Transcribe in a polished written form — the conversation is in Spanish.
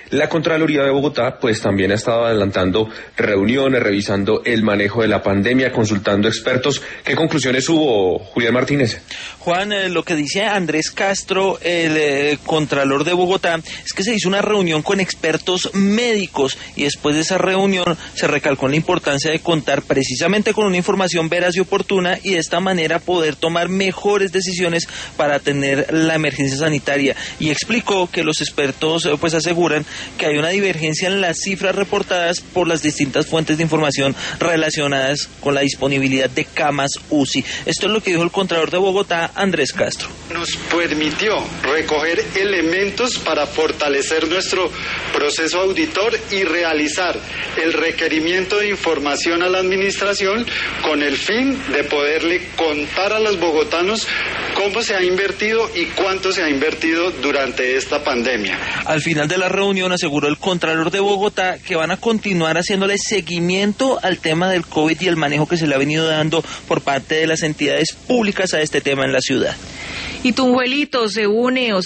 La Contraloría de Bogotá pues también ha estado adelantando reuniones, revisando el manejo de la pandemia, consultando expertos. ¿Qué conclusiones hubo, Julián Martínez? Juan, lo que dice Andrés Castro, el Contralor de Bogotá, es que se hizo una reunión con expertos médicos y después de esa reunión se recalcó la importancia de contar precisamente con una información veraz y oportuna y de esta manera poder tomar mejores decisiones para atender la emergencia sanitaria. Y explicó que los expertos pues aseguran que hay una divergencia en las cifras reportadas por las distintas fuentes de información relacionadas con la disponibilidad de camas UCI. Esto es lo que dijo el Contralor de Bogotá, Andrés Castro. Nos permitió recoger elementos para fortalecer nuestro proceso auditor y realizar el requerimiento de información a la administración con el fin de poderle contar a los bogotanos cómo se ha invertido y cuánto se ha invertido durante esta pandemia. Al final de la reunión aseguró el Contralor de Bogotá que van a continuar haciéndole seguimiento al tema del COVID y el manejo que se le ha venido dando por parte de las entidades públicas a este tema en la ciudad. Y Tunjuelito se une